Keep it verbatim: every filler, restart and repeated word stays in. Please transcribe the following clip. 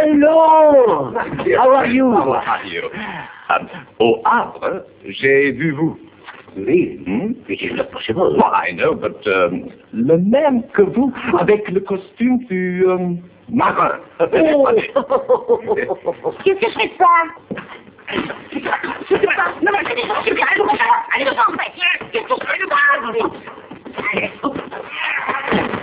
Hello! How are you? How are you? Um, au Havre, j'ai vu vous. Oui, Hmm? it is not possible. Well, I know, but um, le même que vous, avec le costume du um, marin. Oh. Qu'est-ce que je fais de ça? Je sais pas. Non, mais c'est des gens, c'est bien, allez, allez, allez, allez, allez, allez, allez, allez, allez, allez, allez, allez, allez, allez,